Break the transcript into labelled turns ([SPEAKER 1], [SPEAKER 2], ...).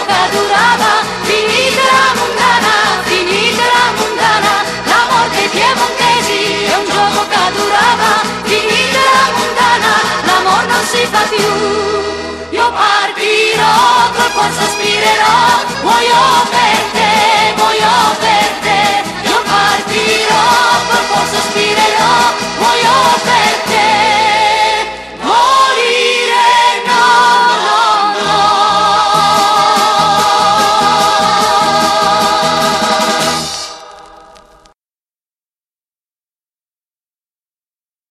[SPEAKER 1] che durava, finita la mundana, l'amor dei piemontesi è un gioco che durava, finita la mundana, l'amor non si fa più. Io partirò, col cuore sospirerò, muoio per